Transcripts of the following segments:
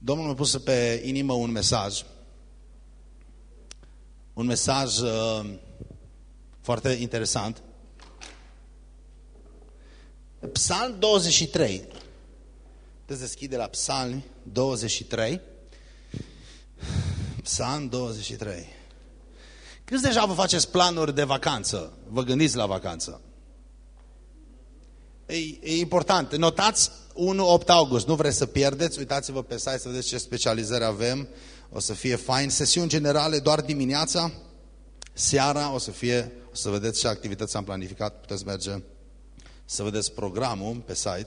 Domnul mi-a pus pe inimă un mesaj foarte interesant. Psalm 23. Puteți deschide la Psalm 23. Psalm 23. Câți deja vă faceți planuri de vacanță? Vă gândiți la vacanță? E important. Notați 1-8 august. Nu vreți să pierdeți? Uitați-vă pe site să vedeți ce specializări avem. O să fie fain. Sesiuni generale doar dimineața. Seara o să vedeți ce activități am planificat. Puteți merge să vedeți programul pe site.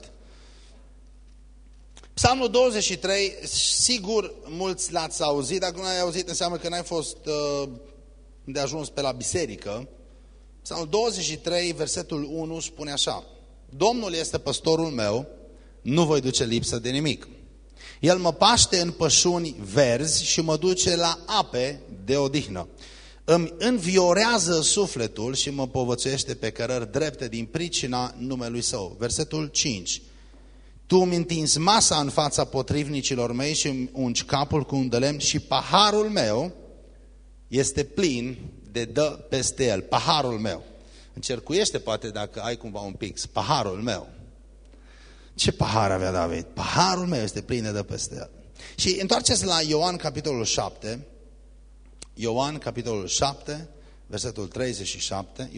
Psalmul 23, sigur mulți l-ați auzit. Dacă nu ai auzit, înseamnă că n-ai fost de ajuns pe la biserică. Psalmul 23, versetul 1 spune așa: Domnul este păstorul meu, nu voi duce lipsă de nimic. El mă paște în pășuni verzi și mă duce la ape de odihnă. Îmi înviorează sufletul și mă povățuiește pe cărări drepte din pricina numelui Său. Versetul 5. Tu îmi întinzi masa în fața potrivnicilor mei și îmi ungi capul cu un de lemn și paharul meu este plin de dă peste el. Paharul meu. Încercuiește poate dacă ai cumva un pix. Paharul meu. Ce pahar avea David? Paharul meu este plin de dă peste el. Și întoarceți la Ioan capitolul 7. Ioan capitolul 7, versetul 37.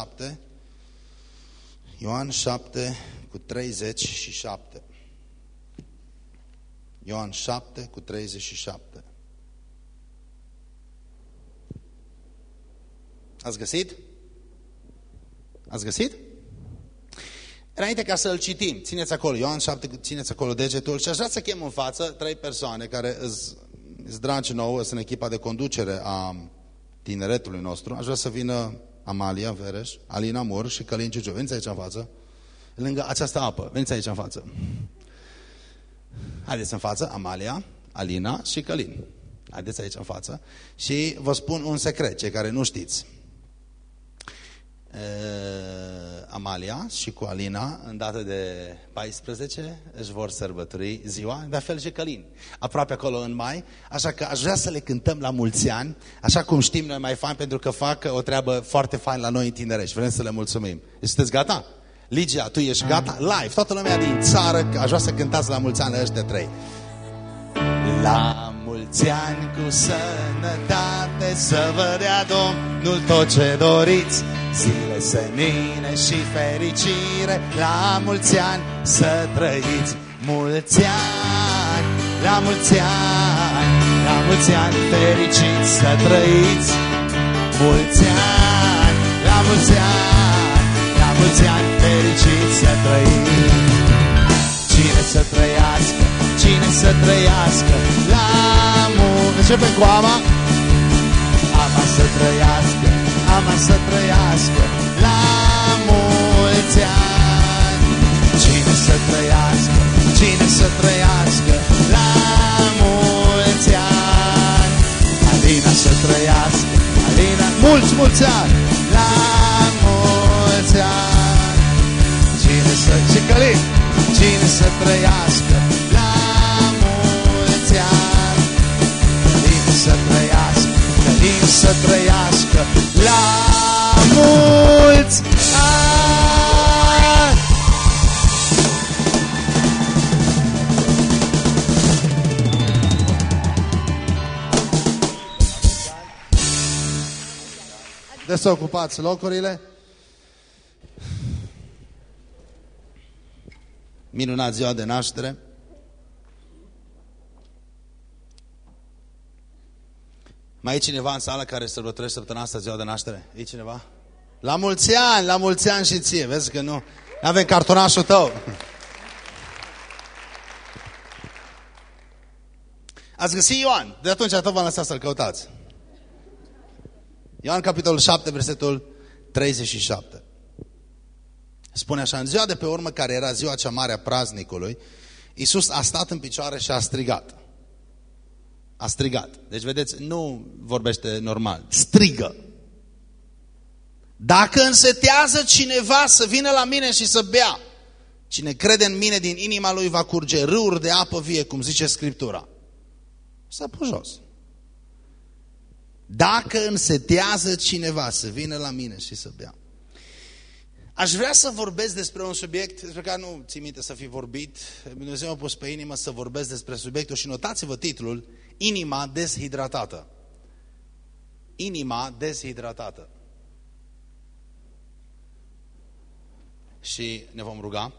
Ioan 7 cu 37. Ioan 7 cu 37. Ați găsit? Ați găsit? Înainte ca să-l citim, țineți acolo, Ioan 7, țineți acolo degetul și aș vrea să chem în față 3 persoane care îți dragi nouă, sunt în echipa de conducere a tineretului nostru. Aș vrea să vină Amalia Vereș, Alina Mur și Călin Ciuciu. Veniți aici în față, lângă această apă. Veniți aici în față. Haideți în față, Amalia, Alina și Călin. Haideți aici în față. Și vă spun un secret, cei care nu știți. Amalia și cu Alina, în data de 14, își vor sărbători ziua, de fel și Călin, aproape acolo în mai, așa că aș vrea să le cântăm la mulți ani, așa cum știm noi mai fain, pentru că fac o treabă foarte fain la noi în tineret și vrem să le mulțumim. Sunteți gata? Ligia, tu ești gata? Live, toată lumea din țară, aș vrea să cântați la mulți ani la ăștia 3. La mulți ani cu sănătate, să vă dea Domnul tot ce doriți, zile senine și fericire, la mulți ani să trăiți. Mulți ani, la mulți ani, la mulți ani fericiți să trăiți. Mulți ani, la mulți ani, la mulți ani fericiți să trăiți. Cine să trăiască, cine să trăiască, la mulți... Începem cu Ama. Ama să trăiască, Ama să trăiască, la mulți ani. Cine să trăiască, cine să trăiască, la mulți ani. Alina să trăiască, Alina, mulți ani, la mulți ani. Cine să... Și Călin, cine să trăiască, la mulți ani. Călin să trăiască, Călin să trăiască, la mulți ani. Desocupați locurile. Minunat ziua de naștere. Mai e cineva în sală care sărbătorește săptămâna asta ziua de naștere? E cineva? La mulți ani și ție. Vezi că nu avem cartonașul tău. Ați găsit Ioan? De atunci tot v-am lăsat să-l căutați. Ioan capitolul 7, versetul 37. Spune așa: în ziua de pe urmă, care era ziua cea mare a praznicului, Iisus a stat în picioare și a strigat. A strigat. Deci, vedeți, nu vorbește normal. Strigă. Dacă însetează cineva să vină la mine și să bea, cine crede în mine, din inima lui va curge râuri de apă vie, cum zice Scriptura. S-a pus jos. Dacă însetează cineva să vină la mine și să bea. Aș vrea să vorbesc despre un subiect despre care nu țin minte să fi vorbit. Dumnezeu m-a pus pe inimă să vorbesc despre subiectul și notați-vă titlul: Inima deshidratată. Inima deshidratată. Și ne vom ruga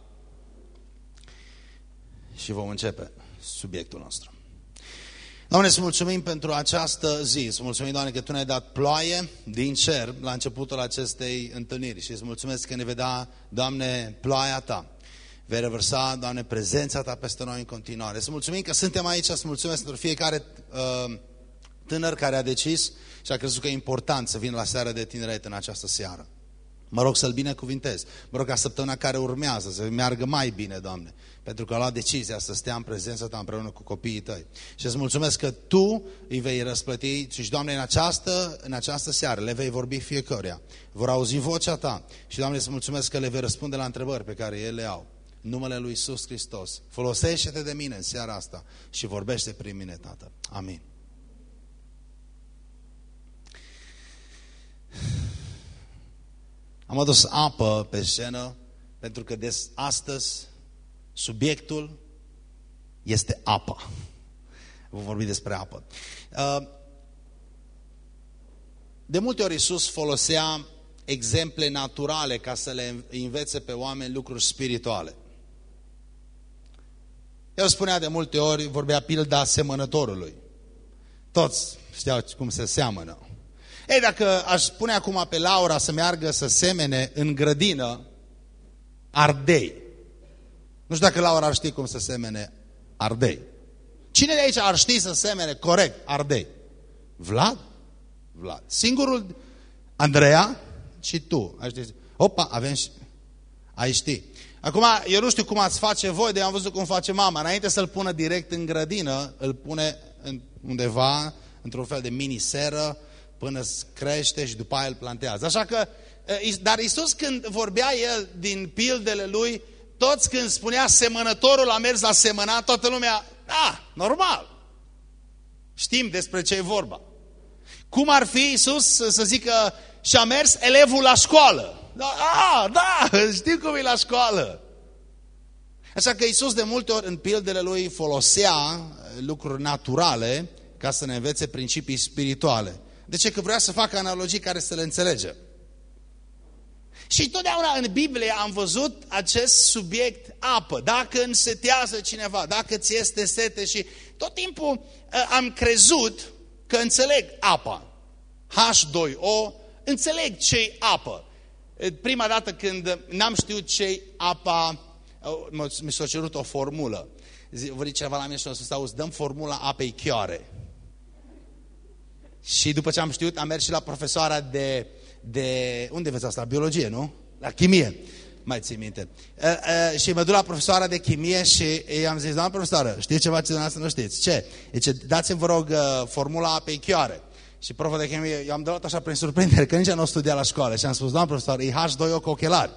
și vom începe subiectul nostru. Doamne, îți mulțumim pentru această zi. Îți mulțumim, Doamne, că Tu ne-ai dat ploaie din cer la începutul acestei întâlniri. Și îți mulțumesc că ne vei da, Doamne, ploaia Ta. Vei revărsa, Doamne, prezența Ta peste noi în continuare. Îți mulțumim că suntem aici. Îți mulțumesc pentru fiecare tânăr care a decis și a crezut că e important să vină la seara de tineret în această seară. Mă rog să-l binecuvintez. Mă rog ca săptămâna care urmează să meargă mai bine, Doamne, pentru că a luat decizia să stea în prezența Ta împreună cu copiii Tăi. Și îți mulțumesc că Tu îi vei răsplăti și, Doamne, în această seară le vei vorbi fiecăruia. Vor auzi vocea Ta și, Doamne, îți mulțumesc că le vei răspunde la întrebări pe care ele le au. În numele Lui Iisus Hristos, folosește-te de mine în seara asta și vorbește prin mine, Tată. Amin. Am adus apă pe scenă pentru că astăzi subiectul este apa. Vom vorbi despre apă. De multe ori Iisus folosea exemple naturale ca să le învețe pe oameni lucruri spirituale. El spunea de multe ori, vorbea pilda semănătorului. Toți știau cum se seamănă. Ei, dacă aș spune acum pe Laura să meargă să semene în grădină ardei. Nu știu dacă Laura ar ști cum să semene ardei. Cine de aici ar ști să semene corect ardei? Vlad? Vlad. Singurul, Andreea și tu. Opa, avem și... Ai ști. Acum, eu nu știu cum ați face voi, de am văzut cum face mama. Înainte să-l pună direct în grădină, îl pune undeva, într-un fel de mini-seră, până crește și după aia îl plantează. Așa că, dar Iisus când vorbea El din pildele Lui, toți când spunea semănătorul a mers la semănat, toată lumea, normal. Știm despre ce e vorba. Cum ar fi Iisus să zică și-a mers elevul la școală? Da, știu cum e la școală. Așa că Iisus de multe ori în pildele Lui folosea lucruri naturale ca să ne învețe principii spirituale. De ce? Că vrea să facă analogii care să le înțelegem. Și totdeauna în Biblie am văzut acest subiect apă. Dacă însetează cineva, dacă ți este sete și tot timpul am crezut că înțeleg apa. H2O, înțeleg ce-i apă. Prima dată când n-am știut ce-i apa, mi s-a cerut o formulă. Vă ceva la mine și o să auzi, dăm formula apei chioare. Și după ce am știut, am mers și la profesoara de unde înveți asta? La biologie, nu? La chimie. Mai ții minte. Și mă duc la profesoara de chimie și i-am zis, doamna profesoară, știți ceva ce dumneavoastră nu știți? Ce? Zice, dați-mi, vă rog, formula apei chioare. Și proful de chimie, eu am dat așa prin surprindere, că nici nu studia la școală. Și am spus, doamna profesoară, e H2O cu ochelari.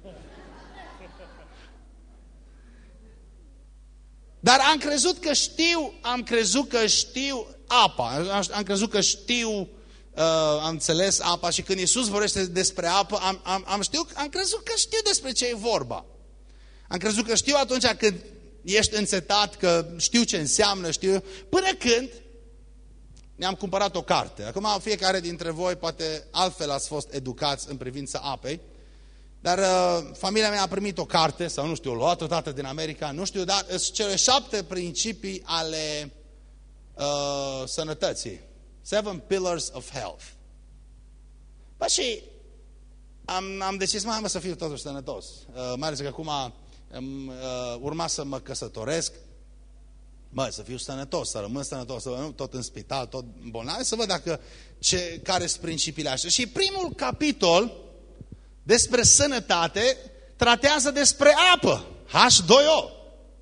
Dar am crezut că știu apa. Am crezut că știu, am înțeles apa și când Iisus vorbește despre apă, am crezut că știu despre ce e vorba. Am crezut că știu atunci când ești însetat, că știu ce înseamnă, știu. Până când ne-am cumpărat o carte. Acum fiecare dintre voi poate altfel ați fost educați în privința apei. Dar familia mea a primit o carte, sau nu știu, o luat-o tată din America, nu știu, dar sunt cele 7 principii ale sănătății. 7 Pillars of Health. Bă, și am decis, mai să fiu totuși sănătos. Mai ales că acum urma să mă căsătoresc. Să fiu sănătos, să rămân sănătos, să rămân tot în spital, tot bolnav, să văd care sunt principiile astea. Și primul capitol despre sănătate tratează despre apă. H2O.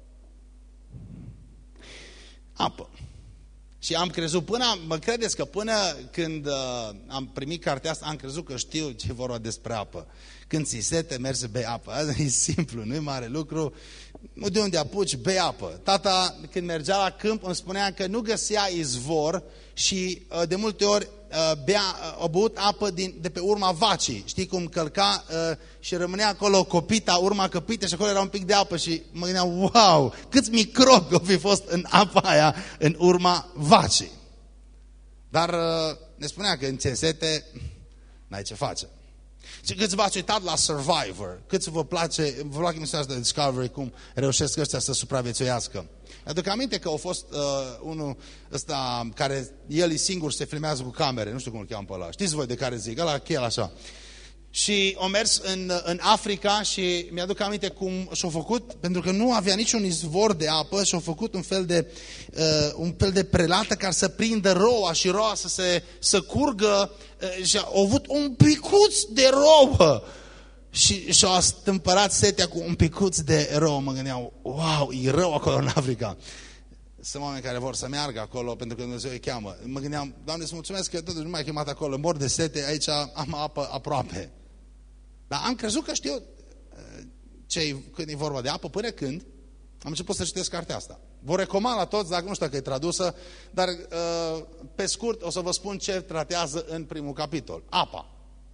Apă. Și am crezut mă credeți că până când am primit cartea asta, am crezut că știu ce vorba despre apă. Când ți sete, mergi să bei apă. Asta e simplu, nu e mare lucru. de unde apuci, bei apă. Tata, când mergea la câmp, îmi spunea că nu găsea izvor și de multe ori a băut apă de pe urma vacii. Știi cum călca și rămânea acolo copita, urma căpită și acolo era un pic de apă și mă gândeam, wow, câți microbi au fi fost în apa aia în urma vacii. Dar ne spunea că în ție sete, n-ai ce face. Și câți v-ați uitat la Survivor? Câți vă place mesajul de Discovery, cum reușesc ăștia să supraviețuiască? Aduc aminte că a fost unul ăsta care el e singur se filmează cu camere, nu știu cum îl cheamă pe ăla. Știți voi de care zic? Ăla chel așa. Și a mers în Africa și mi-aduc aminte cum și-a făcut, pentru că nu avea niciun izvor de apă, și-a făcut un fel de prelată care să prindă roa și roa să curgă și a avut un picuț de rouă și și-a stâmpărat setea cu un picuț de rouă. Mă gândeam, wow, e rău acolo în Africa. Sunt oameni care vor să meargă acolo pentru că Dumnezeu îi cheamă. Mă gândeam, Doamne, îți mulțumesc că totuși nu m-ai chemat acolo, mor de sete, aici am apă aproape. Dar am crezut că știu când e vorba de apă, până când am început să citesc cartea asta. Vă recomand la toți, dacă nu știu dacă e tradusă, dar pe scurt o să vă spun ce tratează în primul capitol. Apa.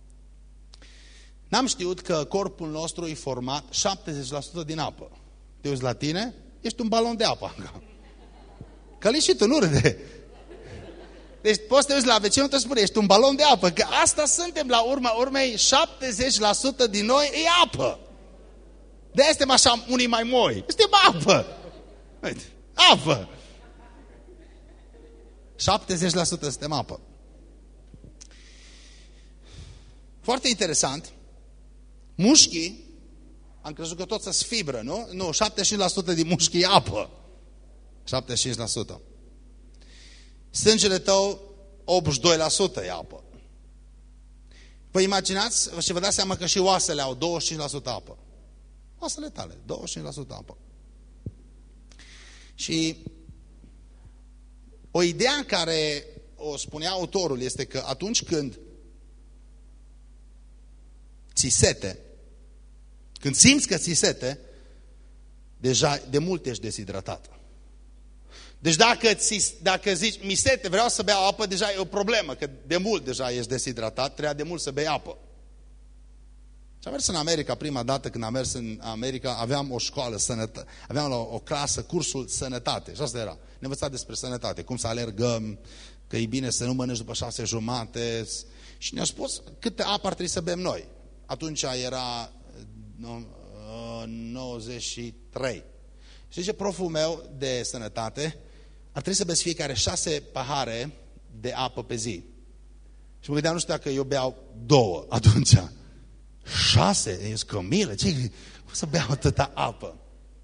N-am știut că corpul nostru e format 70% din apă. Te uiți la tine, ești un balon de apă. Călici și tu, nu râde. Deci poți să te uiți la vecinul tău și spune, ești un balon de apă, că asta suntem la urma urmei, 70% din noi e apă. De-aia suntem așa unii mai moi. Suntem apă. Apă. 70% suntem apă. Foarte interesant. Mușchii, am crezut că tot sunt fibră, nu? Nu, 75% din mușchi e apă. 75%. Sângele tău, 82% e apă. Vă imaginați și vă dați seama că și oasele au 25% apă. Oasele tale, 25% apă. Și o idee în care o spunea autorul este că atunci când ți sete, când simți că ți sete, deja de mult ești deshidratat. Deci dacă zici, mi sete, vreau să beau apă, deja e o problemă, că de mult deja ești deshidratat, trebuia de mult să bei apă. Și am mers în America, prima dată când am mers în America, aveam o școală, aveam o clasă, cursul sănătate. Și asta era, ne învăța despre sănătate, cum să alergăm, că e bine să nu mănânci după 6:30. Și ne-a spus câte apă ar trebui să bem noi. Atunci era 93. Și zice proful meu de sănătate, ar trebui să beți fiecare 6 pahare de apă pe zi. Și mă gândeam, nu știu dacă eu beau 2 atunci. 6? E scămilă? Cum să beau atâta apă?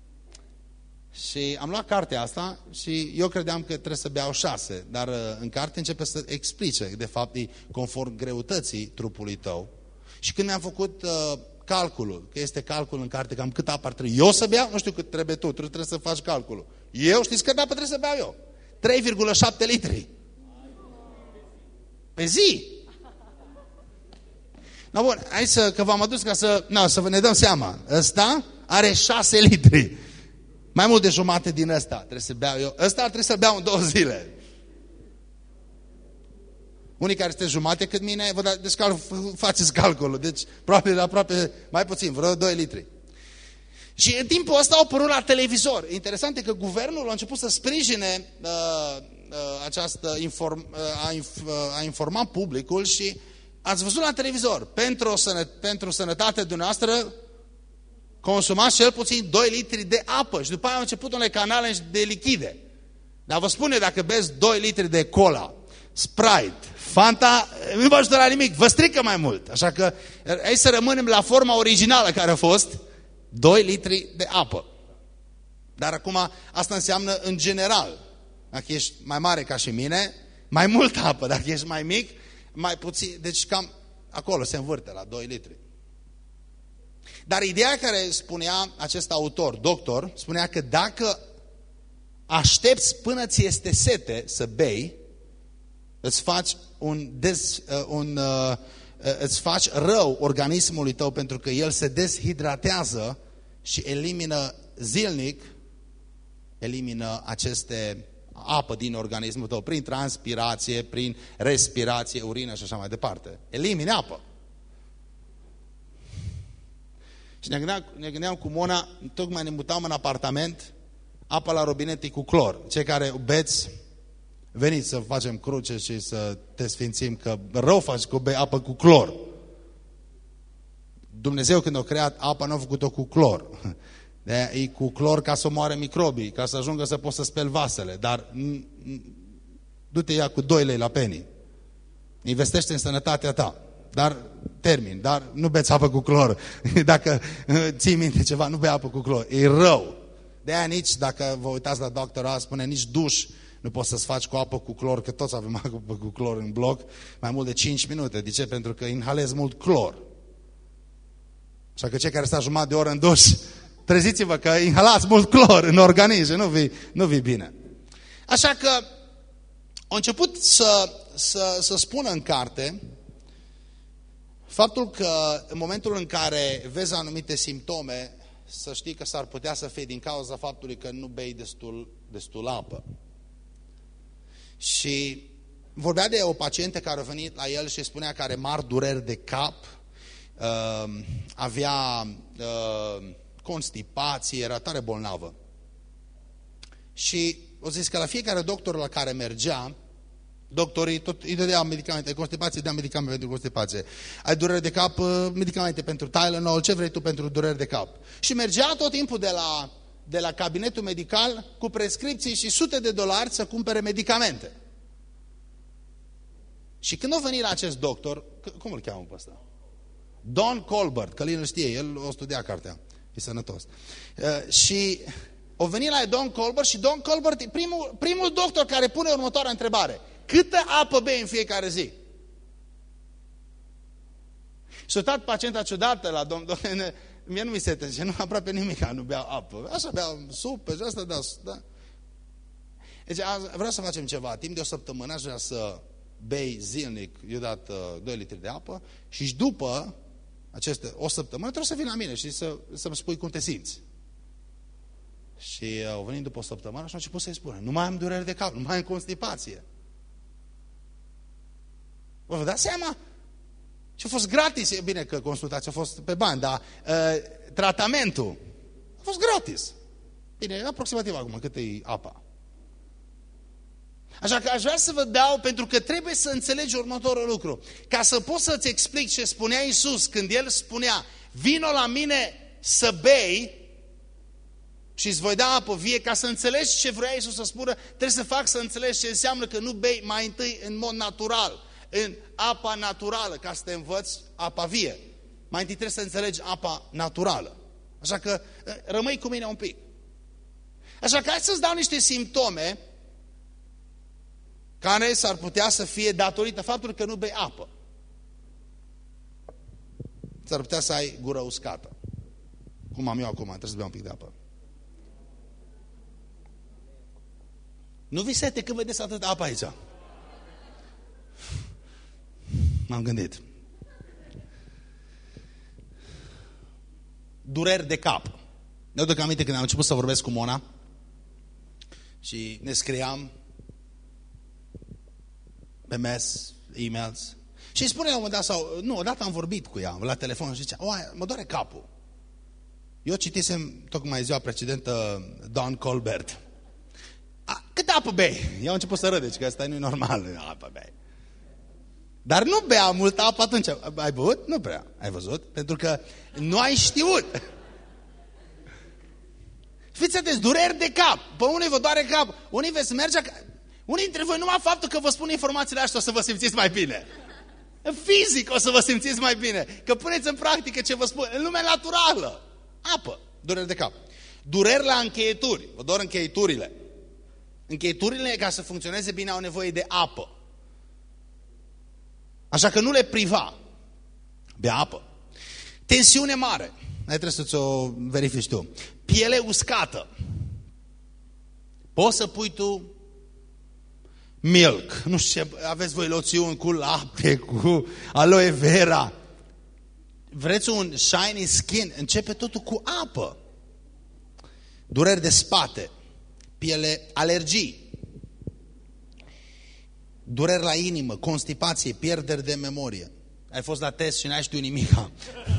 Și am luat cartea asta și eu credeam că trebuie să beau 6, dar în carte începe să explice, de fapt, e conform greutății trupului tău. Și când mi-am făcut calculul, că este calcul în carte, cam cât apă ar trebui eu să beau, nu știu cât trebuie tu trebuie să faci calculul. Eu, știți cât apă trebuie să beau eu? 3,7 litri. Pe zi. No, bun, hai că v-am adus ca să ne dăm seama. Ăsta are 6 litri. Mai mult de jumate din ăsta trebuie să beau eu. Ăsta ar trebui să beau în 2 zile. Unii care sunteți jumate cât mine, deci faceți calculul. Deci aproape mai puțin, vreo 2 litri. Și în timpul ăsta au apărut la televizor. Interesant e că guvernul a început să sprijine a informa publicul și ați văzut la televizor, pentru sănătatea dumneavoastră consumați cel puțin 2 litri de apă și după aia au început unele canale de lichide. Dar vă spune, dacă beți 2 litri de cola, Sprite, Fanta, nu vă ajută la nimic, vă strică mai mult. Așa că hai să rămânem la forma originală care a fost 2 litri de apă. Dar acum asta înseamnă în general. Dacă ești mai mare ca și mine, mai mult apă. Dacă ești mai mic, mai puțin. Deci cam acolo se învârte la 2 litri. Dar ideea care spunea acest autor, doctor, spunea că dacă aștepți până ți este sete să bei, îți faci rău organismului tău, pentru că el se deshidratează și elimină zilnic elimină aceste apă din organismul tău, prin transpirație, prin respirație, urină și așa mai departe. Elimini apă. Și ne gândeam cu Mona, tocmai ne mutam în apartament, apa la robinet e cu clor. Cei care beți, veniți să facem cruce și să te sfințim, că rău faci că bei apă cu clor. Dumnezeu când a creat apa nu a făcut-o cu clor. E cu clor ca să omoare microbii, ca să ajungă să poți să speli vasele, dar du-te ia cu 2 lei la penny. Investește în sănătatea ta. Dar nu beți apă cu clor. Dacă ții minte ceva, nu bei apă cu clor. E rău. De aia nici, dacă vă uitați la doctora, spune nici duș nu poți să-ți faci cu apă cu clor, că toți avem apă cu clor în bloc, mai mult de 5 minute. De ce? Pentru că inhalezi mult clor. Așa că cei care stau jumătate de oră în duș, treziți-vă că inhalați mult clor în organism, nu vi bine. Așa că au început să spună în carte faptul că în momentul în care vezi anumite simptome, să știi că s-ar putea să fie din cauza faptului că nu bei destul apă. Și vorbea de o pacientă care a venit la el și spunea că are mari dureri de cap, avea constipație, era tare bolnavă. Și o zis că la fiecare doctor la care mergea, doctorii tot îi dădea medicamente, constipație, dea medicamente pentru constipație. Ai dureri de cap, medicamente pentru Tylenol, ce vrei tu pentru dureri de cap. Și mergea tot timpul de la cabinetul medical cu prescripții și sute de dolari să cumpere medicamente. Și când a venit la acest doctor, cum îl cheamă pe ăsta? Don Colbert, că el știe, el o studia cartea, e sănătos. Și a venit la Don Colbert și Don Colbert e primul doctor care pune următoarea întrebare. Câtă apă bei în fiecare zi? Și a uitat pacienta ciudată la domnul, mie nu mi se zice, nu aproape nimic, nu beau apă. Așa beau supe și asta, da. Deci vreau să facem ceva, timp de o săptămână aș vrea să bei zilnic, eu dat 2 litri de apă și după o săptămână trebuie să vii la mine și să-mi spui cum te simți. Și au venit după o săptămână și au început să-i spună, nu mai am dureri de cap, nu mai am constipație. Vă dați seama? Și a fost gratis, e bine că consultația a fost pe bani, dar tratamentul a fost gratis. Bine, aproximativ acum, cât e apa. Așa că aș vrea să vă dau, pentru că trebuie să înțelegi următorul lucru. Ca să pot să-ți explic ce spunea Iisus când El spunea, vino la mine să bei și îți voi da apă vie, ca să înțelegi ce vrea Iisus să spună, trebuie să fac să înțelegi ce înseamnă că nu bei mai întâi în mod natural, în apa naturală, ca să te învăți apa vie. Mai întâi trebuie să înțelegi apa naturală. Așa că rămâi cu mine un pic. Așa că hai să-ți dau niște simptome care s-ar putea să fie datorită faptului că nu bei apă. S-ar putea să ai gură uscată. Cum am eu acum, trebuie să beau un pic de apă. Nu vi sete când vedeți atâta apă aici? M-am gândit. Dureri de cap. Ne aduc aminte când am început să vorbesc cu Mona și ne scriam pe e-mails. Și îi spune la un moment dat, odată am vorbit cu ea la telefon și zicea, mă doare capul. Eu citisem tocmai ziua precedentă Don Colbert. Cât apă bei? Eu am început să râd, deci că asta nu e normal. Apă bei. Dar nu bea multă apă atunci. Ai băut? Nu prea. Ai văzut? Pentru că nu ai știut. Fiți atenți, dureri de cap. Pe unii vă doare cap. Unii veți merge... Unii dintre voi, numai faptul că vă spun informațiile astea, o să vă simțiți mai bine. Fizic o să vă simțiți mai bine. Că puneți în practică ce vă spun. În lumea naturală. Apă. Dureri de cap. Dureri la încheieturi. Vă dor încheieturile. Încheieturile, ca să funcționeze bine, au nevoie de apă. Așa că nu le priva. Bea apă. Tensiune mare. Ai trebuie să ți-o verifici tu. Piele uscată. Poți să pui tu milk. Nu știu ce, aveți voi loțiuni cu lapte, cu aloe vera. Vreți un shiny skin? Începe totul cu apă. dureri de spate, alergii, dureri la inimă, constipație, pierderi de memorie. Ai fost la test și n-ai știut nimica.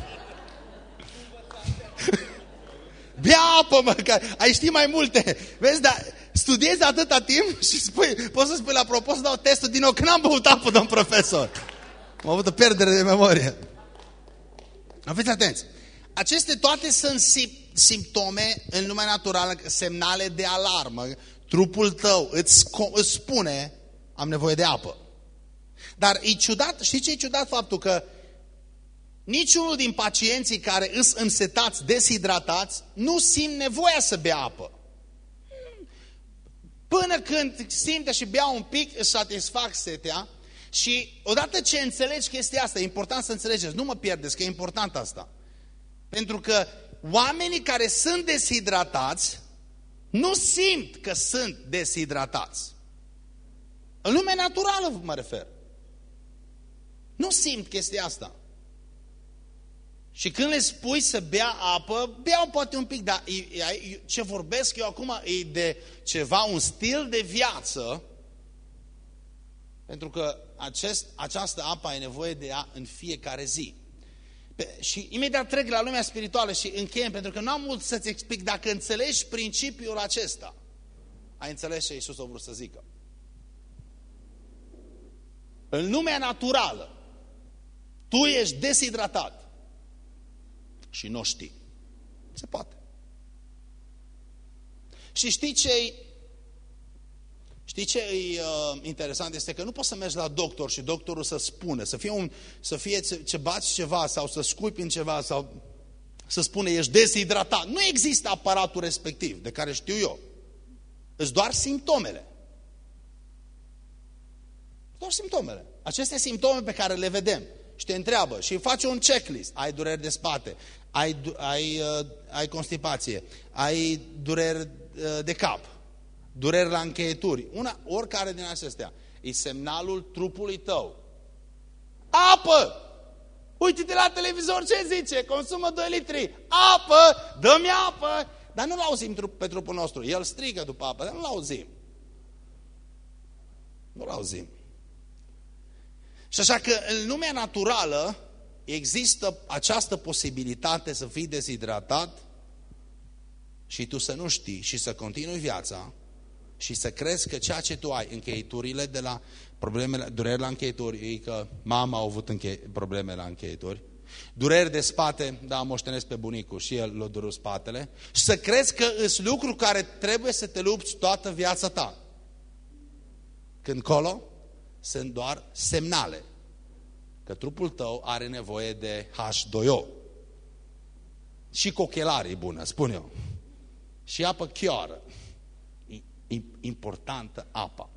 Bea apă, mă, că ai ști mai multe. Vezi, dar studiezi atâta timp și poți să spui la propos să dau testul din nou, că n-am băut apă, domn profesor. Am avut o pierdere de memorie. Fiți atenți. Aceste toate sunt simptome în lumea naturală, semnale de alarmă. Trupul tău îți spune, am nevoie de apă. Dar e ciudat, știi ce e ciudat? Faptul că niciunul din pacienții care îs însetați, deshidratați, nu simt nevoia să bea apă. Până când simte și bea un pic, își satisfac setea. Și odată ce înțelegi chestia asta, e important să înțelegeți, nu mă pierdeți, că e important asta. Pentru că oamenii care sunt deshidratați nu simt că sunt deshidratați. În lumea naturală mă refer. Nu simt chestia asta. Și când le spui să bea apă, beau poate un pic, dar ce vorbesc eu acum e de ceva, un stil de viață, pentru că această apă ai nevoie de ea în fiecare zi. Și imediat trec la lumea spirituală și încheiem, pentru că nu am mult să-ți explic. Dacă înțelegi principiul acesta, ai înțeles ce Iisus a vrut să zică. În lumea naturală, tu ești deshidratat și nu știi. Se poate. Și știi ce e interesant? Este că nu poți să mergi la doctor și doctorul să spună, să fie ce bați ceva sau să scuipi în ceva sau să spune ești deshidratat. Nu există aparatul respectiv, de care știu eu. Îți doar simptomele. Doar simptomele. Aceste simptome pe care le vedem și te întreabă și face un checklist. Ai dureri de spate, ai constipație, ai dureri de cap, dureri la încheieturi. Oricare din acestea e semnalul trupului tău. Apă! Uite-te la televizor ce zice, consumă 2 litri. Apă! Dă-mi apă! Dar nu l-auzim pe trupul nostru. El strigă după apă, dar nu l-auzim. Nu l-auzim. Și așa că în lumea naturală există această posibilitate să fii deshidratat și tu să nu știi și să continui viața și să crezi că ceea ce tu ai, încheieturile de la problemele, dureri la încheieturi, e că mama a avut probleme la încheieturi, dureri de spate, da, moștenesc pe bunicul și el l-a durut spatele, și să crezi că sunt lucruri care trebuie să te lupți toată viața ta. Când colo sunt doar semnale că trupul tău are nevoie de H2O. Și cochelare e bună, spun eu. Și apă chioară. Importantă apa.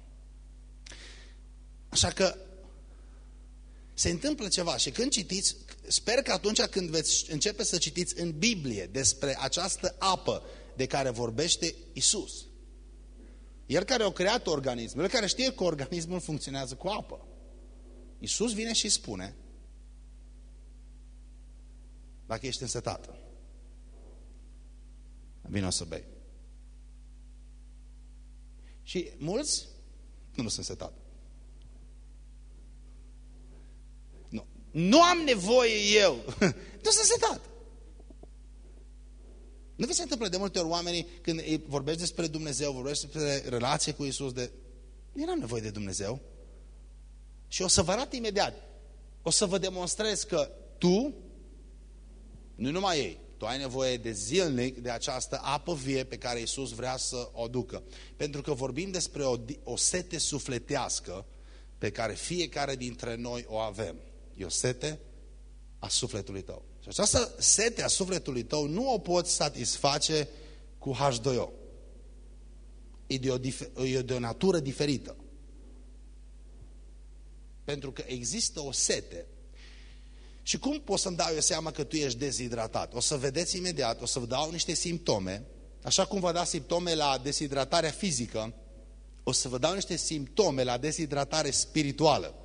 Așa că se întâmplă ceva și când citiți, sper că atunci când veți începe să citiți în Biblie despre această apă de care vorbește Iisus, El care a creat organismul, El care știe că organismul funcționează cu apă, Iisus vine și spune, dacă ești însetată, vino să bei. Și mulți nu sunt însetată. Nu am nevoie eu. Nu sunt însetat. Nu vi se întâmplă de multe ori oamenii când vorbești despre Dumnezeu, vorbești despre relație cu Iisus, eu n-am nevoie de Dumnezeu. Și o să vă arăt imediat. O să vă demonstrez că tu, nu numai ei, tu ai nevoie de zilnic de această apă vie pe care Iisus vrea să o ducă. Pentru că vorbim despre o sete sufletească pe care fiecare dintre noi o avem. E o sete a sufletului tău. Și această sete a sufletului tău nu o poți satisface cu H2O. E de o natură diferită. Pentru că există o sete. Și cum pot să-mi dau eu seama că tu ești dezhidratat? O să vedeți imediat, o să vă dau niște simptome, așa cum vă da simptome la deshidratarea fizică, o să vă dau niște simptome la deshidratare spirituală.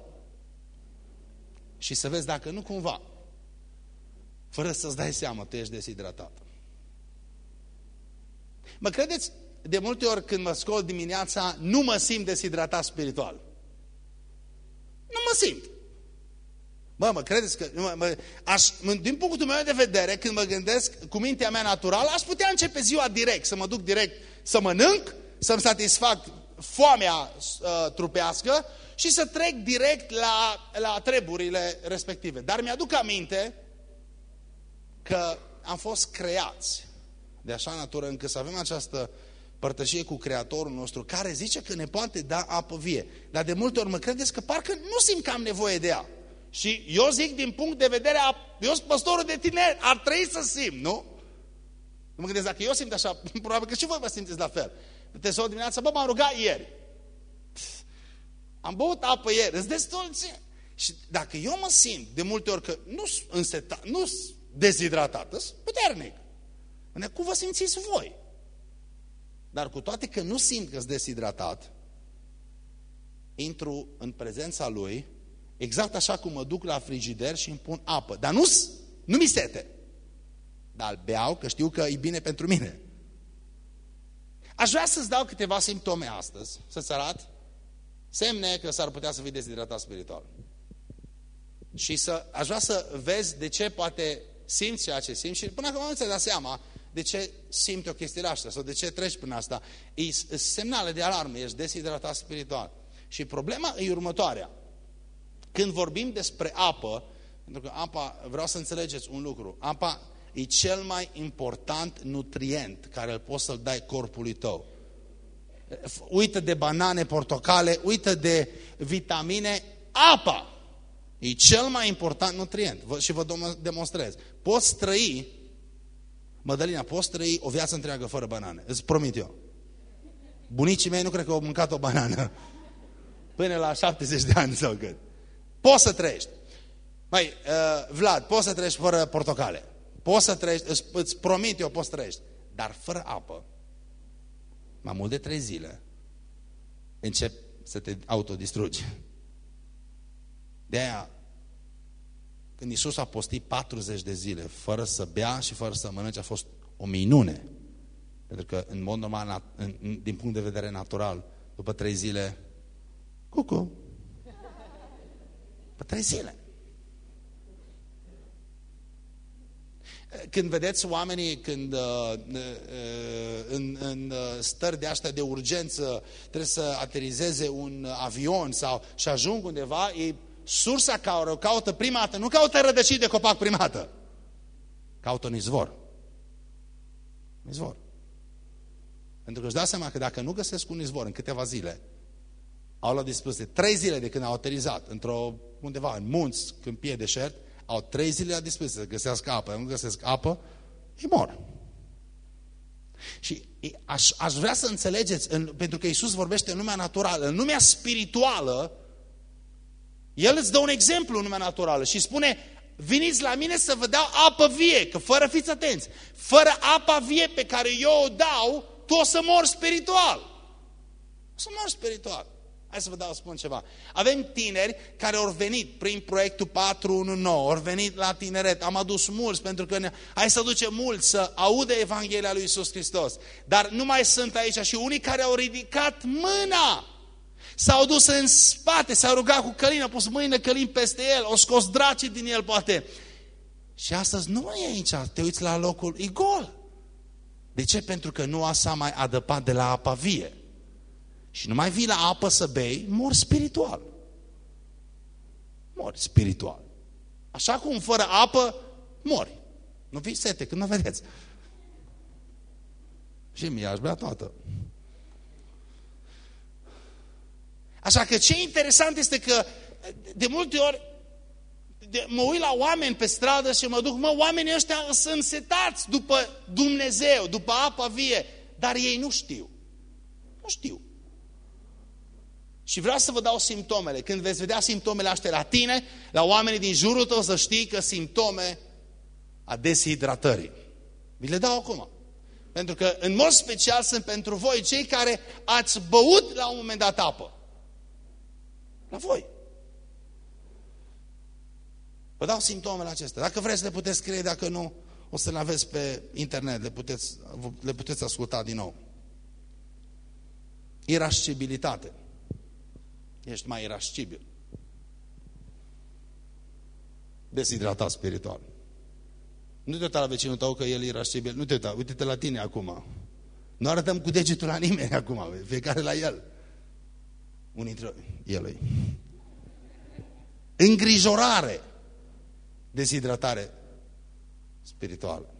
Și să vezi dacă nu cumva, fără să-ți dai seama, tu ești deshidratat. Mă credeți, de multe ori când mă scol dimineața, nu mă simt deshidratat spiritual. Nu mă simt. Mă credeți că... din punctul meu de vedere, când mă gândesc cu mintea mea naturală, aș putea începe ziua direct, să mă duc direct să mănânc, să-mi satisfac foamea trupească și să trec direct la treburile respective. Dar mi-aduc aminte că am fost creați de așa natură încât să avem această părtășie cu Creatorul nostru, care zice că ne poate da apă vie. Dar de multe ori mă credeți că parcă nu simt că am nevoie de ea. Și eu zic din punct de vedere, eu sunt păstorul de tineri, ar trebui să simt, nu? Mă gândesc, dacă eu simt așa, probabil că și voi vă simțiți la fel. Te s-o dimineața, m-am rugat ieri. Am băut apă ieri, îți destul. Și dacă eu mă simt de multe ori că nu sunt dezhidratat, sunt puternic. Cum vă simțiți voi? Dar cu toate că nu simt că sunt deshidratat, intru în prezența Lui, exact așa cum mă duc la frigider și îmi pun apă. Dar nu mi sete. Dar beau, că știu că e bine pentru mine. Aș vrea să-ți dau câteva simptome astăzi, să-ți arăt semne că s-ar putea să fii dezhidratat spiritual. Și aș vrea să vezi de ce poate simți ceea ce simți și până acum nu ți-ai dat seama de ce simți o chestie asta sau de ce treci prin asta. E semnale de alarmă, ești deshidratat spiritual. Și problema e următoarea. Când vorbim despre apă, pentru că apa, vreau să înțelegeți un lucru, apa e cel mai important nutrient care îl poți să-l dai corpului tău. Uită de banane, portocale, uită de vitamine, apa e cel mai important nutrient. Și vă demonstrez. Poți trăi, Mădălina, poți trăi o viață întreagă fără banane. Îți promit eu. Bunicii mei nu cred că au mâncat o banană până la 70 de ani sau cât. Poți să trăiești. Vlad, poți să trăiești fără portocale. Poți să trăiești, îți promit eu, poți să trăiești. Dar fără apă, mai mult de 3 zile, începi să te autodistrugi. De-aia, când Iisus a postit 40 de zile fără să bea și fără să mănânce, a fost o minune. Pentru că, în mod normal, din punct de vedere natural, după 3 zile, cucu. După 3 zile. Când vedeți oamenii când în stări de astea de urgență trebuie să aterizeze un avion și ajung undeva, ei sursa care o caută prima dată, nu caută rădăcini de copac prima dată, caută un izvor. Un izvor. Pentru că își dau seama că dacă nu găsesc un izvor în câteva zile, au la dispoziție 3 zile de când au aterizat undeva în munți, câmpie, deșert, au 3 zile la dispoziție să găsească apă. Nu găsesc apă, îi mor. Și aș vrea să înțelegeți, pentru că Iisus vorbește în lumea naturală, în lumea spirituală, El îți dă un exemplu în lumea naturală și spune, veniți la mine să vă dau apă vie, că fără, fiți atenți, fără apa vie pe care eu o dau, tu o să mori spiritual. O să mori spiritual. Hai să vă spun ceva. Avem tineri care au venit prin proiectul 419, au venit la tineret, am adus mulți pentru că hai să ducem mulți să audă Evanghelia lui Iisus Hristos. Dar nu mai sunt aici și unii care au ridicat mâna, s-au dus în spate, s-au rugat cu Călin, au pus mâinile Călin peste el, au scos dracii din el poate. Și astăzi nu mai e aici, te uiți la locul, e gol. De ce? Pentru că nu s-a mai adăpat de la apa vie. Și nu mai vii la apă să bei, mori spiritual. Mori spiritual. Așa cum fără apă, mori. Nu vii sete, când nu vedeți. Și mie aș bea toată. Așa că ce interesant este că de multe ori mă uit la oameni pe stradă și mă duc, oamenii ăștia sunt însetați după Dumnezeu, după apa vie, dar ei nu știu. Nu știu. Și vreau să vă dau simptomele. Când veți vedea simptomele astea la tine, la oamenii din jurul tău, să știi că simptome a deshidratării. Vi le dau acum. Pentru că în mod special sunt pentru voi, cei care ați băut la un moment dat apă. La voi. Vă dau simptomele acestea. Dacă vreți le puteți scrie, dacă nu, O să le aveți pe internet, le puteți asculta din nou. Irascibilitate. Ești mai irascibil. Deshidratat spiritual. Nu te uita la vecinul tău că el e irascibil. Nu te uita, uite-te la tine acum. Nu arătăm cu degetul la nimeni acum, fiecare la el. Unii dintre el. Îngrijorare. Deshidratare spirituală.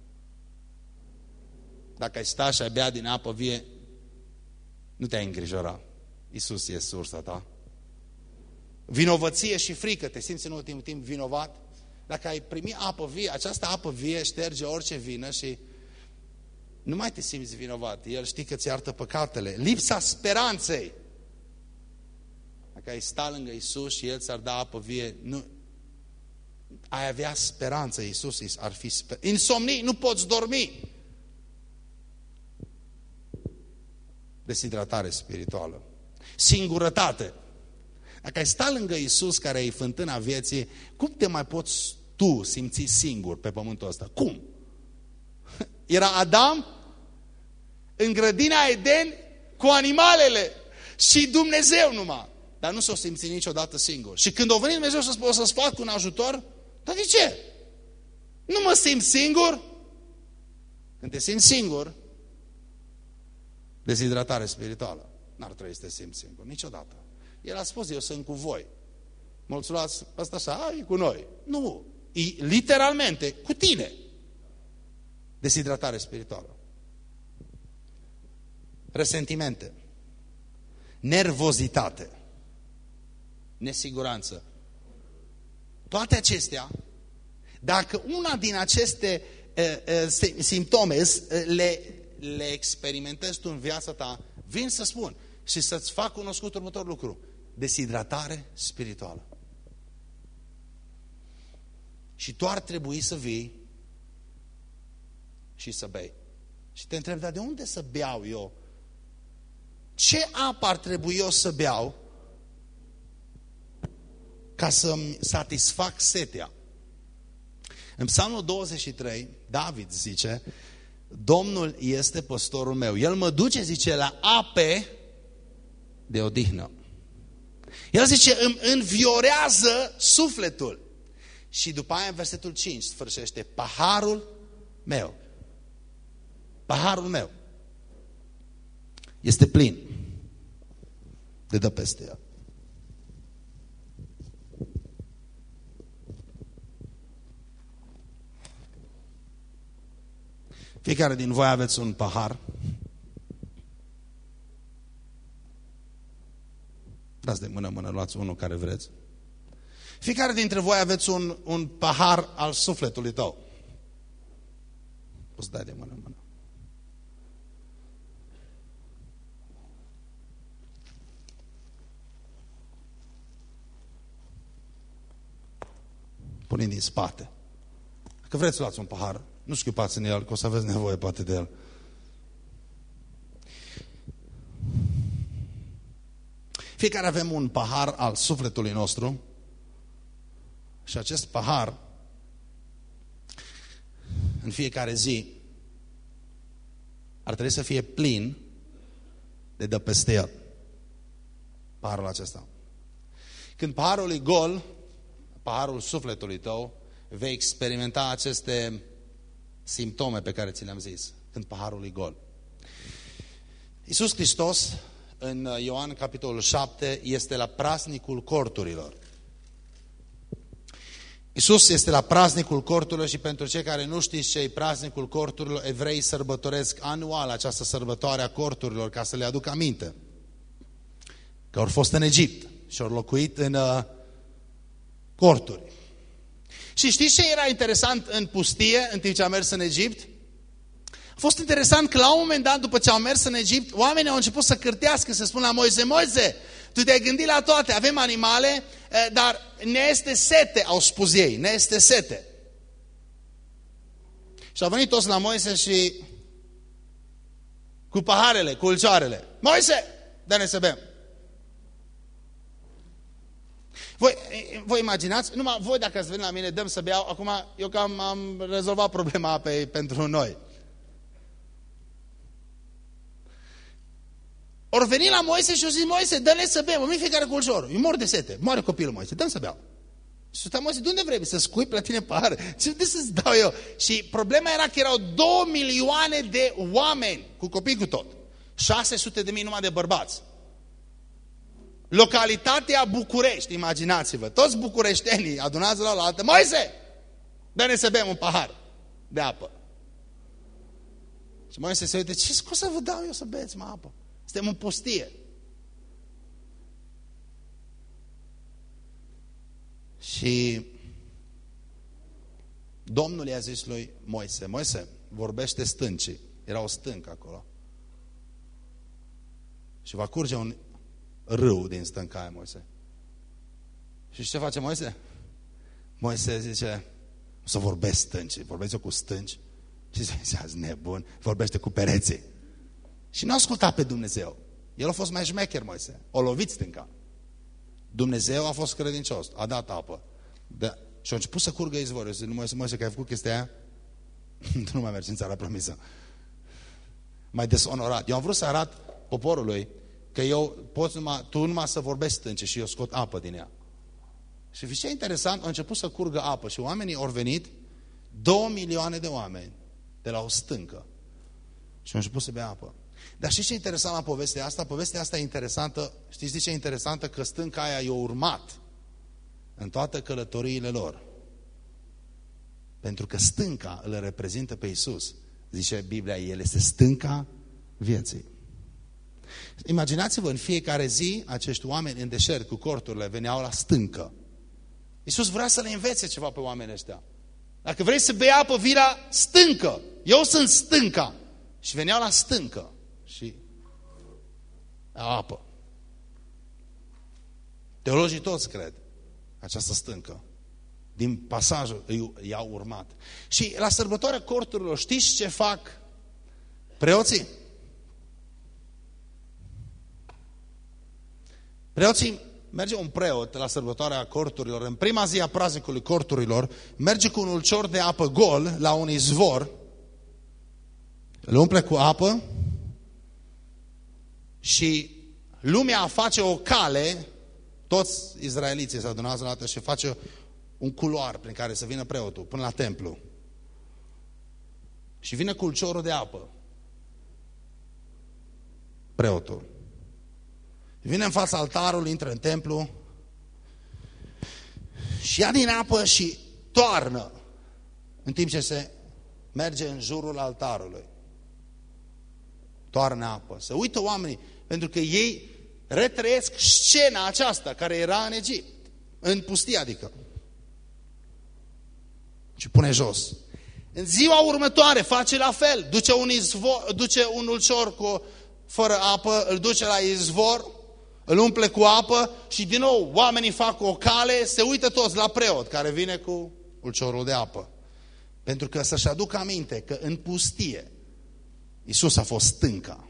Dacă ai sta și ai bea din apă vie, nu te-ai îngrijora. Iisus e sursa ta. Vinovăție și frică. Te simți în ultimul timp vinovat? Dacă ai primi apă vie, această apă vie șterge orice vină și nu mai te simți vinovat. El știe că ți iartă păcatele. Lipsa speranței. Dacă ai sta lângă Iisus și El ți-ar da apă vie, nu, ai avea speranță. Iisus ar fi speranță. Insomnii, nu poți dormi. Deshidratare spirituală. Singurătate. Dacă ai sta lângă Iisus, care e fântâna vieții, cum te mai poți tu simți singur pe pământul ăsta? Cum? Era Adam în grădina Eden cu animalele și Dumnezeu numai. Dar nu s-o simți niciodată singur. Și când o venit Dumnezeu să-ți fac un ajutor, dar de ce? Nu mă simt singur? Când te simți singur, deshidratare spirituală. N-ar trebui să te simți singur, niciodată. El a spus, eu sunt cu voi. Mulți luați ăsta așa, e cu noi. Nu, e literalmente cu tine. Deshidratare spirituală. Resentimente. Nervozitate. Nesiguranță. Toate acestea, dacă una din aceste simptome le experimentezi tu în viața ta, vin să spun și să-ți fac cunoscut următorul lucru. Deshidratare spirituală. Și tu ar trebui să vii și să bei. Și te întreb, dar de unde să beau eu? Ce apă ar trebui eu să beau ca să-mi satisfac setea? În Psalmul 23, David zice, Domnul este păstorul meu. El mă duce, zice, la ape de odihnă. El zice, îmi înviorează sufletul. Și după aia în versetul 5 sfârșește, paharul meu. Paharul meu este plin de dă peste el. Fiecare din voi aveți un pahar. Dați de mână, luați unul care vreți. Fiecare dintre voi aveți un pahar al sufletului tău. Poți dai de mână. Pune din spate. Dacă vreți, luați un pahar. Nu schiupați în el, că o să aveți nevoie poate de el. Fiecare avem un pahar al sufletului nostru și acest pahar în fiecare zi ar trebui să fie plin de dă peste el. Paharul acesta. Când paharul e gol, paharul sufletului tău, vei experimenta aceste simptome pe care ți le-am zis. Când paharul e gol. Iisus Hristos în Ioan capitolul 7 este la praznicul corturilor. Iisus este la praznicul corturilor și pentru cei care nu știți ce e praznicul corturilor, evrei sărbătoresc anual această sărbătoare a corturilor ca să le aducă aminte că au fost în Egipt și au locuit în corturi. Și știți ce era interesant în pustie în timp ce au mers în Egipt? A fost interesant că la un moment dat, după ce au mers în Egipt, oamenii au început să cârtească, să spună la Moise, Moise, tu te-ai gândit la toate, avem animale, dar ne este sete, au spus ei, ne este sete. Și au venit toți la Moise și cu paharele, cu ulcioarele, Moise, dă-ne să bem. Voi voi imaginați, numai voi dacă ați venit la mine, dăm să beau, acum eu cam am rezolvat problema apei pentru noi. Ori veni la Moise și o zis, Moise, dă-ne să bem, îmi fiecare cu ulciorul, îi mor de sete, moare copilul Moise, dăm să beau. Și sta Moise, de unde vrei? Să scuip la tine pahar? De să-ți dau eu? Și problema era că erau 2 milioane de oameni, cu copii cu tot. 600.000 numai de bărbați. Localitatea București, imaginați-vă, toți bucureștenii adunați la oaltă, Moise, dă-ne să bem un pahar de apă. Și Moise se uite, ce scos să vă dau eu să beți, mă, apă? Suntem în pustie. Și Domnul i-a zis lui Moise, Moise, vorbește stâncii. Era o stâncă acolo. Și va curge un râu din stânca aia, Moise. Și ce face Moise? Moise zice, o să vorbesc stâncii, vorbesc eu cu stânci. Și zice, azi nebun, vorbește cu pereții. Și nu asculta pe Dumnezeu. El a fost mai șmecher, Moise. O lovit stânca. Dumnezeu a fost credincios, a dat apă. Și a început să curgă izvorul. Eu zic, Moise, că ai făcut chestia aia? Tu nu mai mergi în țara promisă. Mai desonorat. Eu am vrut să arăt poporului că tu numai să vorbești stânce și eu scot apă din ea. Și fiți ce interesant, a început să curgă apă și oamenii au venit, 2 milioane de oameni de la o stâncă. Și au început să bea apă. Dar știți ce e interesant la povestea asta? Povestea asta e interesantă. Știți de ce e interesantă? Că stânca aia i-a urmat în toate călătoriile lor. Pentru că stânca îl reprezintă pe Iisus. Zice Biblia, El este stânca vieții. Imaginați-vă, în fiecare zi, acești oameni în deșert cu corturile veneau la stâncă. Iisus vrea să le învețe ceva pe oamenii ăștia. Dacă vrei să bei apă, vii la stâncă. Eu sunt stânca. Și veneau la stâncă. Și apă. Teologii toți cred această stâncă. Din pasajul i-au urmat. Și la sărbătoarea corturilor, știți ce fac preoții? Preoții, merge un preot la sărbătoarea corturilor, în prima zi a praznicului corturilor, merge cu un ulcior de apă gol la un izvor, îl umple cu apă și lumea face o cale, toți izraeliții se adunează la dată și face un culoar prin care să vină preotul până la templu. Și vine cu ulciorul de apă. Preotul. Vine în fața altarului, intră în templu și ia din apă și toarnă în timp ce se merge în jurul altarului. Toarnă apă. Se uită oamenii, pentru că ei retrăiesc scena aceasta care era în Egipt, în pustie adică. Și pune jos. În ziua următoare face la fel. Duce un ulcior fără apă, îl duce la izvor, îl umple cu apă și din nou oamenii fac o cale, se uită toți la preot care vine cu ulciorul de apă. Pentru că să-și aducă aminte că în pustie Iisus a fost stânca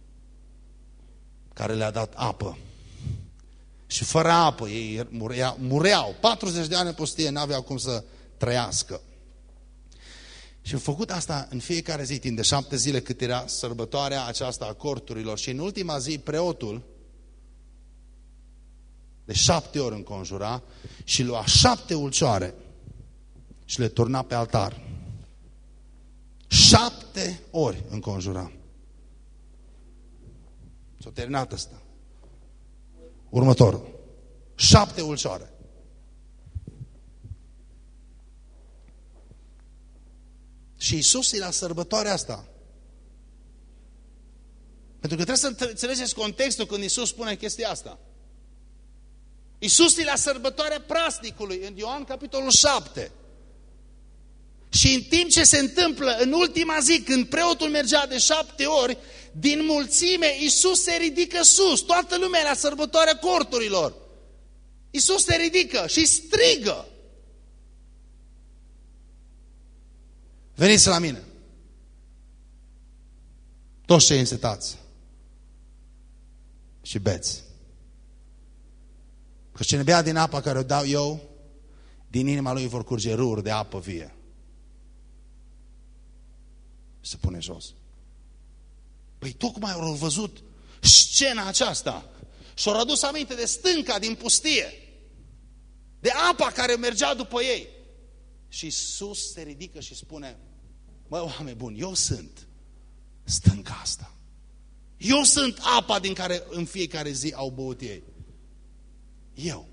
care le-a dat apă. Și fără apă ei mureau. 40 de ani în pustie, n-aveau cum să trăiască. Și au făcut asta în fiecare zi, timp de 7 zile cât era sărbătoarea aceasta a corturilor. Și în ultima zi preotul de 7 ori înconjura și lua 7 ulcioare și le turna pe altar. 7 ori înconjura. S-a terminat asta. Următorul. 7 ulcioare. Și Iisus e la sărbătoarea asta. Pentru că trebuie să înțelegeți contextul când Iisus spune chestia asta. Iisus e la sărbătoarea praznicului, în Ioan capitolul 7. Și în timp ce se întâmplă în ultima zi, când preotul mergea de 7 ori, din mulțime, Iisus se ridică sus. Toată lumea la sărbătoarea corturilor. Iisus se ridică și strigă. Veniți la mine. Toți cei însetați. Și beți. Că cine bea din apa care o dau eu, din inima lui vor curge râuri de apă vie. Se pune jos. Păi tocmai au văzut scena aceasta și au adus aminte de stânca din pustie, de apa care mergea după ei. Și Iisus se ridică și spune: măi, oameni buni, eu sunt stânca asta. Eu sunt apa din care în fiecare zi au băut ei. Eu.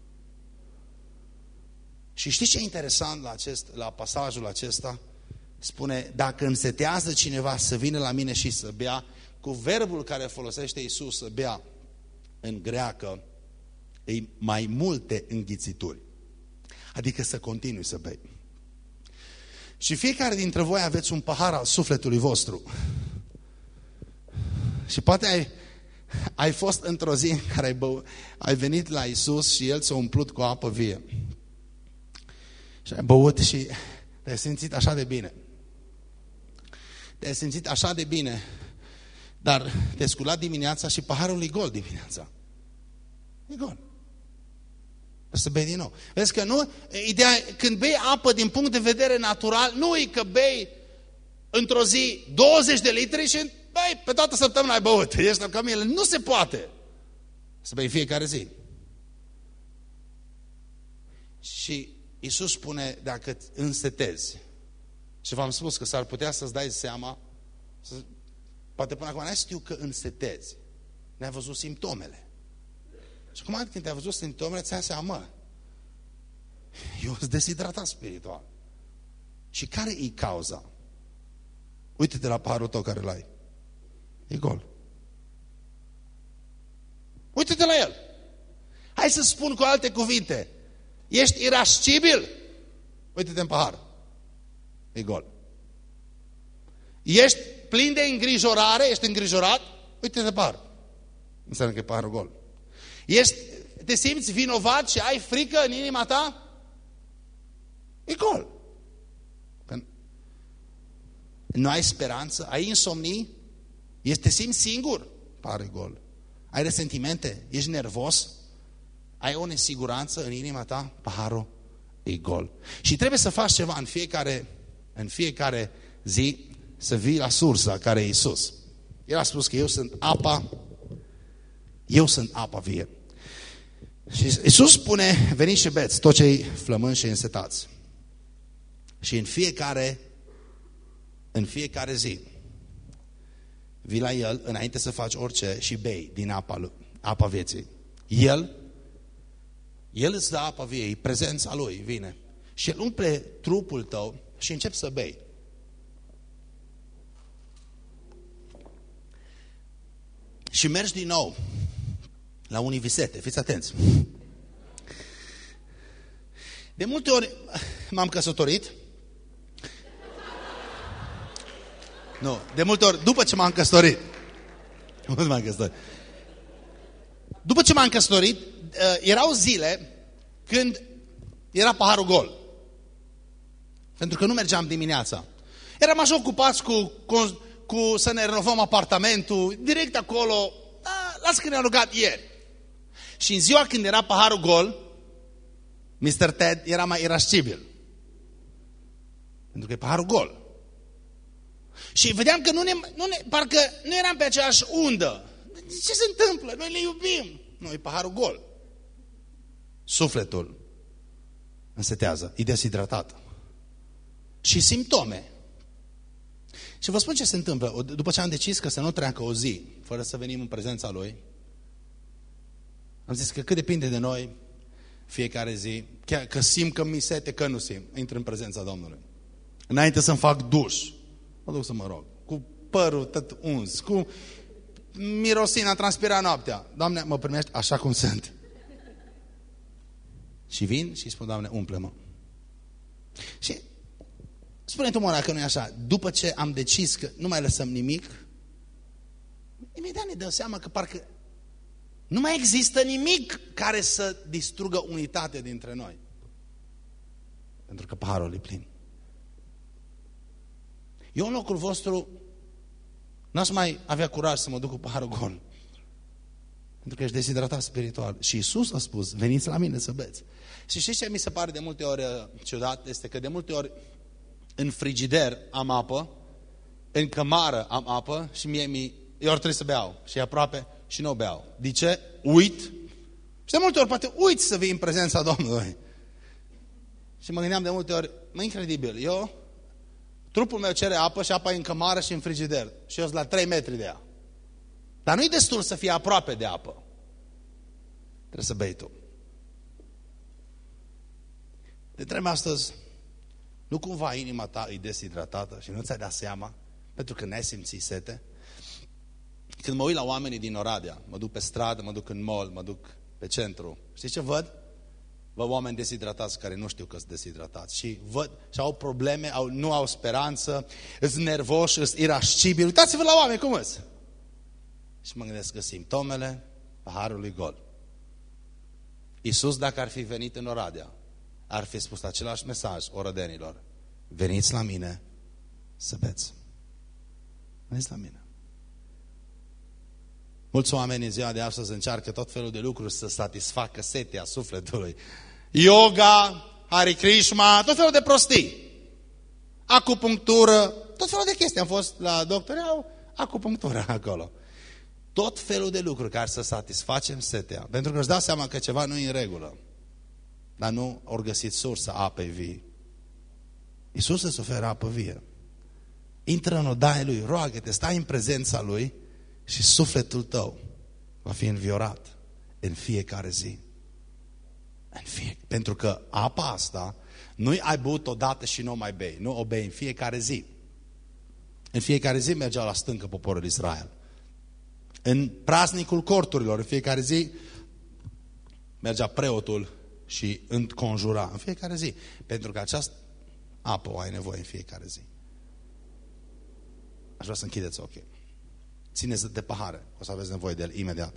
Și știți ce e interesant la pasajul acesta? Spune: dacă însetează cineva să vină la mine și să bea, cu verbul care folosește Iisus, să bea, în greacă, e mai multe înghițituri. Adică să continui să bei. Și fiecare dintre voi aveți un pahar al sufletului vostru. Și poate ai fost într-o zi în care ai venit la Iisus și El s-a umplut cu apă vie. Și ai băut și te-ai simțit așa de bine. Te-ai simțit așa de bine, dar te-ai sculat dimineața și paharul e gol dimineața. E gol. Să bei din nou. Vezi că nu? Ideea, când bei apă din punct de vedere natural, nu e că bei într-o zi 20 de litri și bei, pe toată săptămâna ai băut. Ești o camilă. Nu se poate. Să bei fiecare zi. Și Iisus spune: dacă însetezi, și v-am spus că s-ar putea să-ți dai seama, poate până acum n-ai știu că însetezi. N-ai văzut simptomele. Și cum când te-ai văzut simptomele, ți-ai seama: mă, eu sunt deshidratat spiritual. Și care e cauza? Uite-te la paharul tău care l-ai. E gol. Uite-te la el. Hai să spun cu alte cuvinte. Ești irascibil? Uite-te în pahar. E gol. Ești plin de îngrijorare? Ești îngrijorat? Uite-te în pahar. Înseamnă că e paharul gol. Te simți vinovat și ai frică în inima ta? E gol. Nu ai speranță? Ai insomnii? Te simți singur? Pare gol. Ai resentimente? Ești nervos? Ai o nesiguranță în inima ta? Paharul e gol. Și trebuie să faci ceva în fiecare zi, să vii la sursa care e Iisus. El a spus că eu sunt apa vie. Și Iisus spune: veniți și beți, toți cei flămânzi și însetați. Și în fiecare zi vii la El înainte să faci orice și bei din apa vieții. El îți dă apa vie, e prezența Lui, vine. Și El umple trupul tău și începi să bei. Și mergi din nou la unii visete, fiți atenți. De multe ori m-am căsătorit. Nu, de multe ori după ce m-am căsătorit. După ce m-am căsătorit, erau zile când era paharul gol. Pentru că nu mergeam dimineața. Eram așa ocupați cu să ne renovăm apartamentul, direct acolo. Lasă că ne-am rugat ieri. Și în ziua când era paharul gol, Mr. Ted era mai irascibil. Pentru că e paharul gol. Și vedeam că parcă nu eram pe aceeași undă. Ce se întâmplă? Noi le iubim. Nu, e paharul gol. Sufletul însetează, e deshidratat. Și simptome. Și vă spun ce se întâmplă. După ce am decis că să nu treacă o zi fără să venim în prezența Lui, am zis că cât depinde de noi fiecare zi, chiar că simt că mi sete, că nu simt, intru în prezența Domnului. Înainte să-mi fac duș, mă duc să mă rog, cu părul tot uns, cu mirosina, transpira noaptea. Doamne, mă primești așa cum sunt. Și vin și spun: Doamne, umple-mă. Și spune tu, mă, că nu e așa. După ce am decis că nu mai lăsăm nimic, imediat ne dăm seama că parcă nu mai există nimic care să distrugă unitatea dintre noi. Pentru că paharul e plin. Eu în locul vostru n-aș mai avea curaj să mă duc cu paharul gol. Pentru că ești deshidratat spiritual. Și Iisus a spus, veniți la mine să beți. Și știți ce mi se pare de multe ori ciudat? Este că de multe ori în frigider am apă, în cămară am apă și eu ar trebui să beau. Și aproape și nu beau. De ce? Uit. Și de multe ori poate uiți să vii în prezența Domnului. Și mă gândeam de multe ori, incredibil, trupul meu cere apă și apa e în cămară și în frigider. Și eu sunt la 3 metri de ea. Dar nu-i destul să fie aproape de apă. Trebuie să bei tu. Te întreb astăzi, nu cumva inima ta e deshidratată și nu ți-ai dat seama pentru că n-ai simțit sete? Când mă uit la oamenii din Oradea, mă duc pe stradă, mă duc în mall, mă duc pe centru, știi ce văd? Văd oameni deshidratați care nu știu că sunt deshidratați și văd și au probleme, nu au speranță, sunt nervoși, sunt irascibili. Uitați-vă la oameni cum sunt. Și mă gândesc că simptomele paharului gol. Iisus, dacă ar fi venit în Oradea, ar fi spus același mesaj orădenilor. Veniți la mine să beți. Veniți la mine. Mulți oameni în ziua de astăzi încearcă tot felul de lucruri să satisfacă setea sufletului. Yoga, Hare Krishna, tot felul de prostii. Acupunctură, tot felul de chestii. Am fost la doctor, au acupunctură acolo. Tot felul de lucruri care să satisfacem setea. Pentru că își dau seama că ceva nu e în regulă. Dar nu ori găsit sursa apei vii. Iisus îți oferă apă vie. Intră în odaia Lui, roagă-te, stai în prezența Lui și sufletul tău va fi înviorat în fiecare zi. Pentru că apa asta nu ai băut odată și nu o mai bei. Nu o bei în fiecare zi. În fiecare zi mergeau la stâncă poporul Israel. În praznicul corturilor, în fiecare zi mergea preotul și înconjura în fiecare zi. Pentru că această apă o ai nevoie în fiecare zi. Aș vrea să închideți ochii. Țineți de pahare, o să aveți nevoie de el imediat.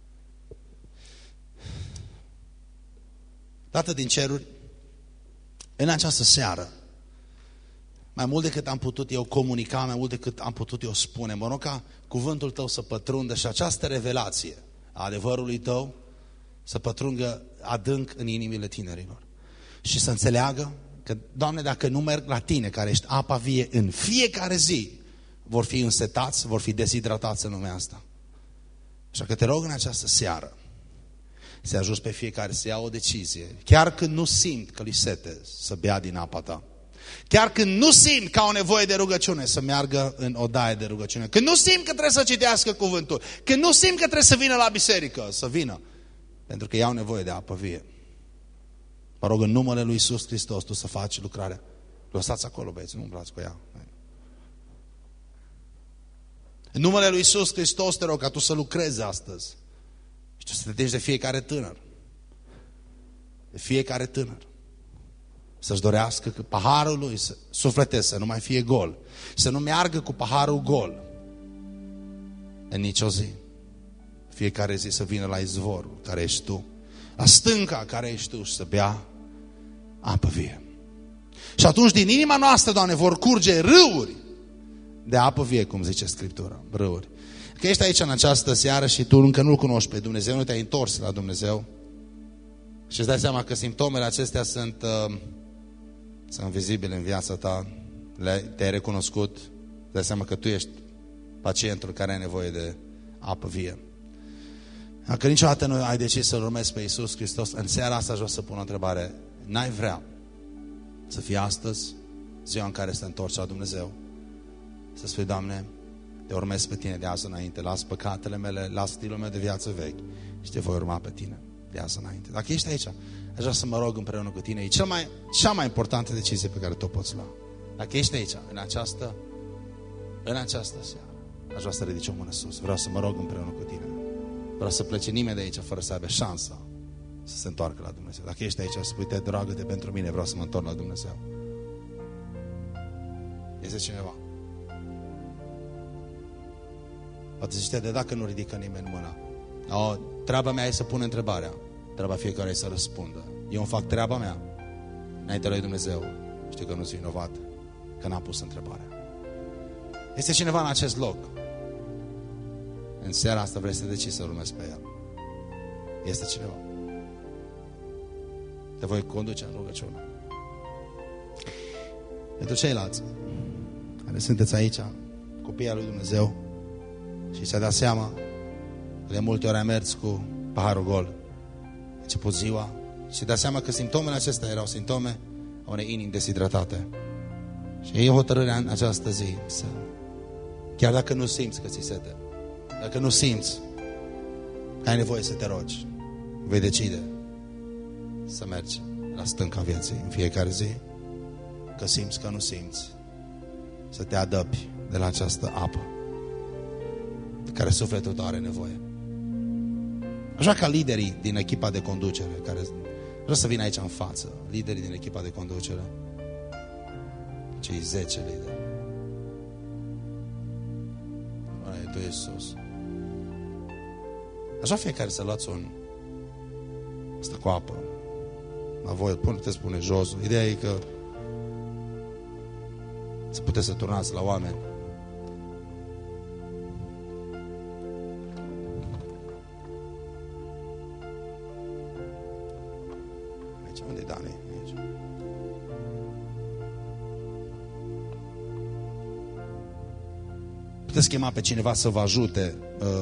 Tată din ceruri, în această seară, mai mult decât am putut eu comunica, mai mult decât am putut eu spune, mă rog ca cuvântul Tău să pătrundă și această revelație a adevărului Tău să pătrundă adânc în inimile tinerilor. Și să înțeleagă că, Doamne, dacă nu merg la Tine, care ești apa vie, în fiecare zi vor fi însetați, vor fi deshidratați în lumea asta. Așa că te rog în această seară să ajungi pe fiecare să ia o decizie, chiar când nu simt că li sete, să bea din apa Ta. Chiar când nu simt că au nevoie de rugăciune, să meargă în odaie de rugăciune. Când nu simt că trebuie să citească cuvântul. Când nu simt că trebuie să vină la biserică, să vină. Pentru că iau nevoie de apă vie. Mă rog în numele Lui Iisus Hristos, Tu să faci lucrarea. Lăsați acolo, băieți, nu umblați cu ea. În numele Lui Iisus Hristos te rog ca Tu să lucrezi astăzi. Și Tu să te atingi de fiecare tânăr. De fiecare tânăr. Să-și dorească că paharul lui sufletesc să nu mai fie gol. Să nu meargă cu paharul gol în nicio zi. Fiecare zi să vină la izvorul care ești Tu, la stânca care ești Tu și să bea apă vie. Și atunci din inima noastră, Doamne, vor curge râuri de apă vie, cum zice Scriptura, râuri. Că ești aici în această seară și tu încă nu-L cunoști pe Dumnezeu, nu te-ai întors la Dumnezeu și îți dai seama că simptomele acestea sunt vizibile în viața ta, te-ai recunoscut, îți dai seama că tu ești pacientul care are nevoie de apă vie. Dacă niciodată nu ai decis să-L urmezi pe Iisus Hristos, în seara asta aș vrea să pun o întrebare. N-ai vrea să fie astăzi ziua în care să te întorci la Dumnezeu? Să spui, Doamne, te urmez pe Tine de azi înainte, las păcatele mele, las stilul meu de viață vechi și te voi urma pe Tine de azi înainte. Dacă ești aici, aș vrea să mă rog împreună cu tine. E cea mai importantă decizie pe care tu o poți lua. Dacă ești aici, în această seară, aș vrea să ridici o mână sus. Vreau să mă rog împreună cu tine. Vreau să plece nimeni de aici fără să aibă șansa să se întoarcă la Dumnezeu. Dacă ești aici, spui, te roagă-te pentru mine, vreau să mă întorc la Dumnezeu. Este cineva? Poate zice, de dacă nu ridică nimeni mâna. Treaba mea e să pun întrebarea. Treaba fiecare e să răspundă. Eu îmi fac treaba mea înainte lui Dumnezeu. Știu că nu sunt vinovat, că n-am pus întrebarea. Este cineva în acest loc. În seara asta vrei să decizi să urmezi pe El. Este cineva. Te voi conduce în rugăciune. Pentru ceilalți care sunteți aici, copiii al lui Dumnezeu, și ți-a dat seama că de multe ori ai mers cu paharul gol. A început ziua și ți-a dat seama că simptomele acestea erau simptome a unei inimi deshidratate. Și e hotărârea în această zi să, chiar dacă nu simți că ți sete, dacă nu simți că ai nevoie să te rogi, vei decide să mergi la stânca vieții în fiecare zi, că simți că nu simți, să te adăpi de la această apă de care sufletul tău are nevoie. Așa ca liderii din echipa de conducere, care vreau să vină aici în față, liderii din echipa de conducere, cei 10 lideri. Oare, Tu, Iisus. Așa fiecare să luați un asta cu apă. La voi, puteți pune jos. Ideea e că să puteți să turnați la oameni. Aici, unde-i Dani? Aici. Puteți chema pe cineva să vă ajute